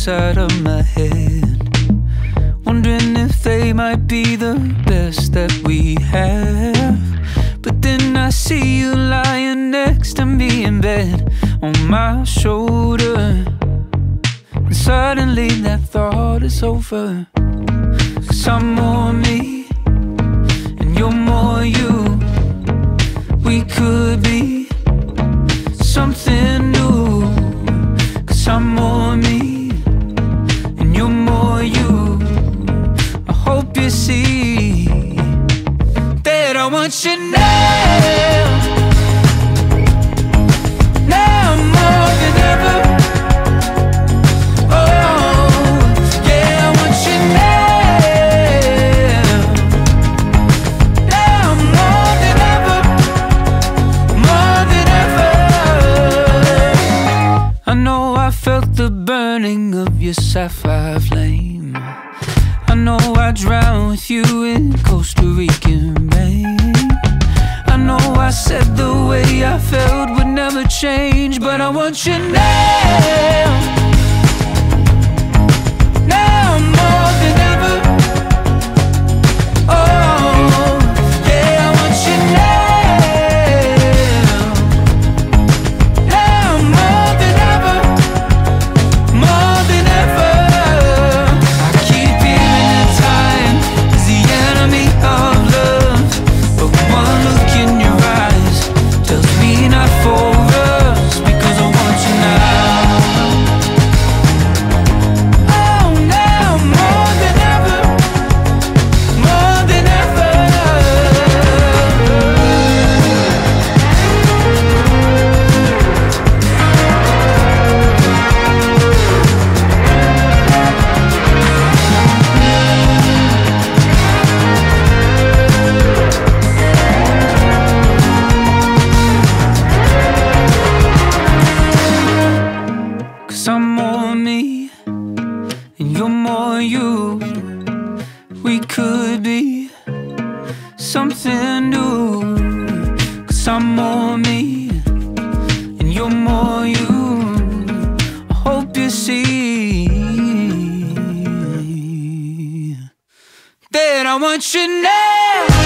inside of my head, wondering if they might be the best that we have. But then I see you lying next to me in bed on my shoulder, and suddenly that thought is over. 'Cause I'm more me and you're more you. We could be something new. 'Cause I'm more me and you're more you. I hope you see that I want you now, now more than ever. Oh, yeah, I want you now, now more than ever, more than ever. I know I felt the burning of your sapphire flame. I know I drowned with you in Costa Rican rain. I know I said the way I felt would never change, but I want you now, now more than ever. Oh, yeah, I want you now, now more than ever, more than ever. I keep hearing that time is the enemy of love, but one look in your eyes tells me not for us, because I want you now. Oh, now more than ever, more than ever. Cause I'm more me and you're more you. We could be something new. Cause I'm more me and you're more you. I hope you see that I want you now.